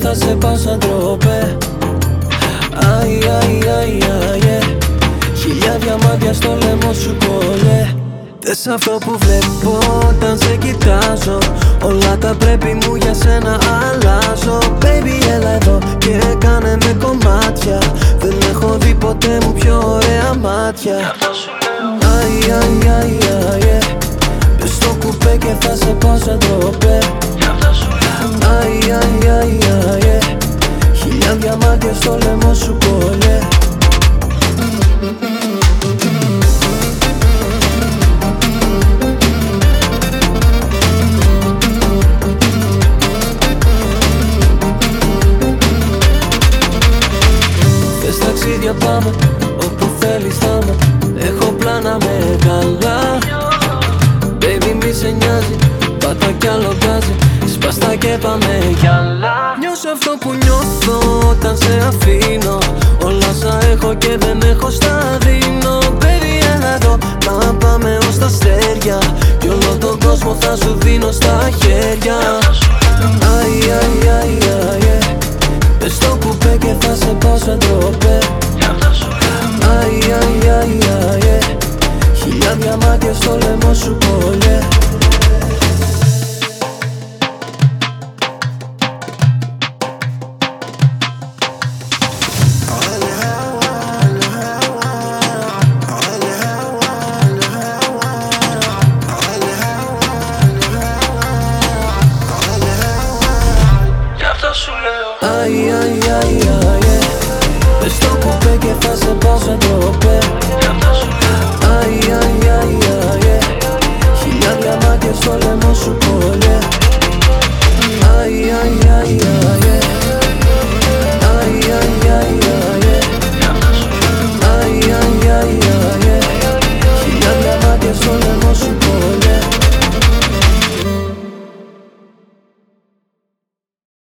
θα σε πάω σαν τροπέ. Αι, αι, αι, αι, χιλιά διαμάντια στο λαιμό σου κολλέ. Θες αυτό που βλέπω όταν σε κοιτάζω, όλα τα πρέπει μου για σένα αλλάζω. Baby έλα εδώ και κάνε με κομμάτια, δεν έχω δει ποτέ μου πιο ωραία μάτια. Αι, αι, αι, αι, πες στο κουπέ και θα σε πάω σαν τροπέ. Αι, αι, αι, αι, χιλιά διαμάντια στο λαιμό σου κολλέ. Θες ταξίδια πάμε, όπου θέλεις θα με, έχω πλάνα μεγάλα. Baby μη σε νοιάζει, πάτα κι άλλο γκάζι, σπαστά και πάμε κι άλλα. Νιώσω αυτό που νιώθω όταν σε αφήνω, όλα σα έχω και δεν έχω στα δίνω. Baby έλα εδώ, να πάμε ως τα αστέρια, κι όλο τον κόσμο θα σου δίνω στα χέρια. Αι, αι, αι, αι, πες στο κουπέ και θα σε πάω σαν τροπέ. Αι, αι, αι, αι, χιλιά διαμάντια στο λαιμό σου κολλέ. Αι, αι, αι, πες στο κουπέ και θα σε πάω σαν τροπέ.